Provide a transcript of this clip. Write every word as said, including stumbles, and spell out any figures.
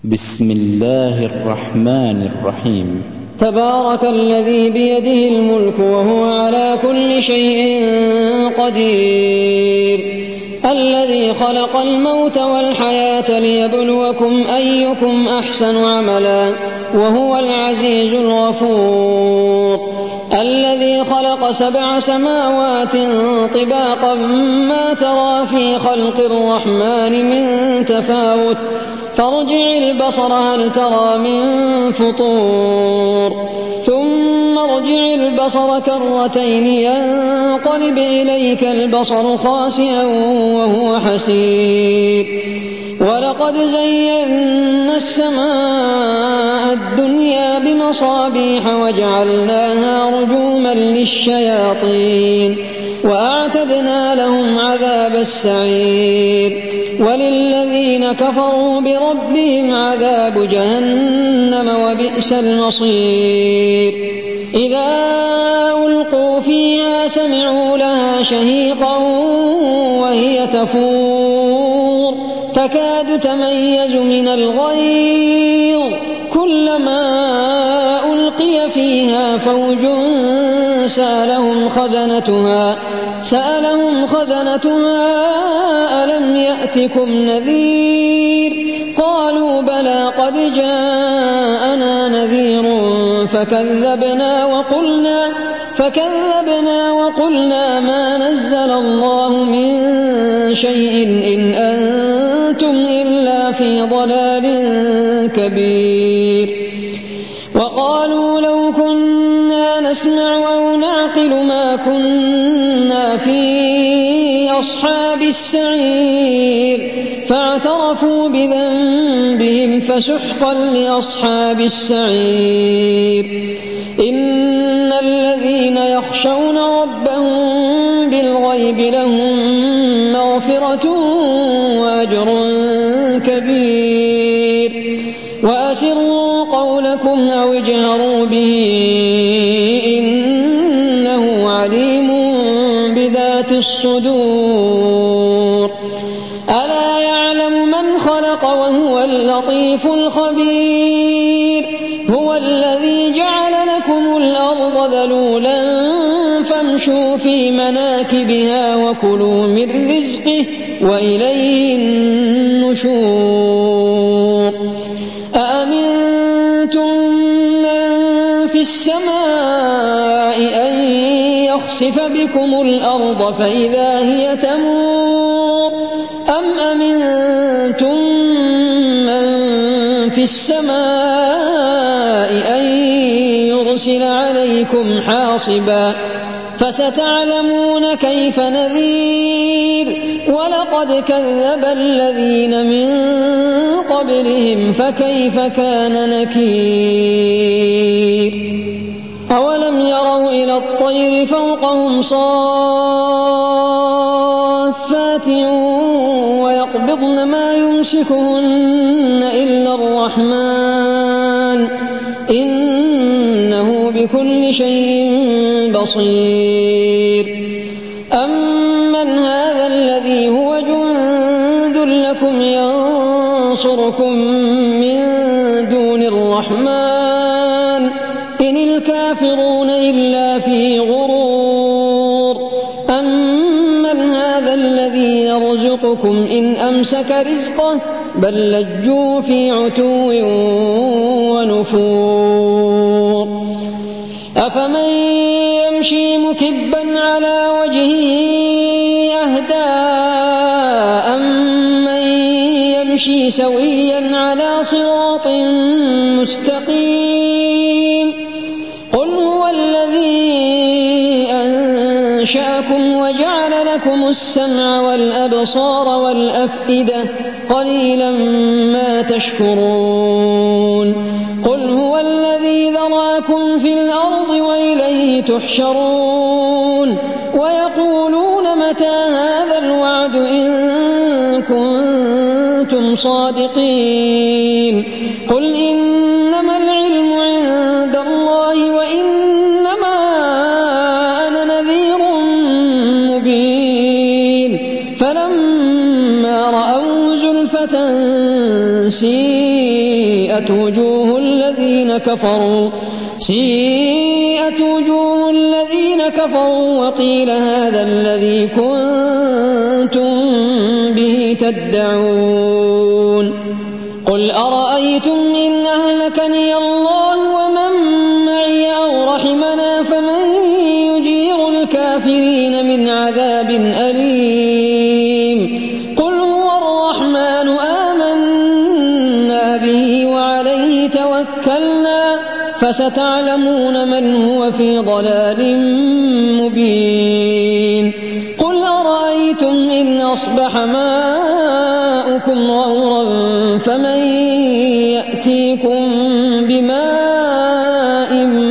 بسم الله الرحمن الرحيم. تبارك الذي بيده الملك وهو على كل شيء قدير، الذي خلق الموت والحياة ليبلوكم أيكم أحسن عملا وهو العزيز الغفور، الذي خلق سبع سماوات طباقا ما ترى في خلق الرحمن من تفاوت فارجع البصر هل ترى من فطور ثم ارجع البصر كرتين ينقلب إليك البصر خاسئا وهو حسير. ولقد زينا السماء الدنيا بمصابيح وجعلناها رجوما للشياطين وأعتدنا لهم عذاب السعير. وللذين كفروا بربهم عذاب جهنم وبئس المصير. إذا ألقوا فيها سمعوا لها شهيقا وهي تفور تكاد تميز من الغيظ كلما ألقي فيها فوج سألهم خزنتها سألهم خزنتها ألم يأتكم نذير قالوا بلى قد جاءنا نذير فكذبنا وقلنا فكذبنا وقلنا ما نزل الله من شيء إن أنتم إلا في ضلال كبير. وقالوا لو كنا نسمع أو نعقل ما كنا في أصحاب السعير فاعترفوا بذنبهم فسحقا لأصحاب السعير. إن الذين يخشون ربهم بالغيب لهم مغفرة وأجر كبير. وأسروا قولكم أو اجهروا به إنه عليم بذات الصدور. ألا يعلم من خلق وهو اللطيف الخبير. هو الذي جعل لكم الأرض ذلولا فامشوا في مناكبها وكلوا من رزقه وإليه النشور. أأمنتم من في السماء أن يخسف بكم الأرض فإذا هي تمور أم أمنتم من في السماء أن يرسل عليكم حاصبا فستعلمون كيف نذير. ولقد كذب الذين من قبلهم فكيف كان نكير. أولم يروا إلى الطير فوقهم صافات ويقبضن ما يمسكهن إلا الرحمن إنه بكل شيء بصير. أمن هذا الذي هو جند لكم ينصركم من دون الرحمن إن الكافرون إلا في غرور. أمن هذا الذي يرزقكم إن أمسك رزقه بل لجوا في عتو ونفور. أفمن يمشي مكبا على وجهه أهدى أمن يمشي سويا على صراط مستقيم. قل هو الذي أنشأكم وجعل لكم السمع والأبصار والأفئدة قليلا ما تشكرون. قل هو الذي ذراكم في الأرض وإليه تحشرون. ويقولون متى هذا الوعد إن كنتم صادقين. قل إنما العلم عند الله وإنما أنا نذير مبين. فلما رأوا زلفة سيئة سيئت وجوه الذين كفروا سيئت وجوه الذين كفروا وقيل هذا الذي كنتم به تدعون قل أرأيتم إن أهلكني الله ومن معي أو رحمنا فمن يجير الكافرين من عذاب أليم قل هو الرحمن آمنا به وعليه توكلنا فستعلمون من هو في ضلال مبين قل أرأيتم إن أصبح ماؤكم غورا فمن يأتيكم بماء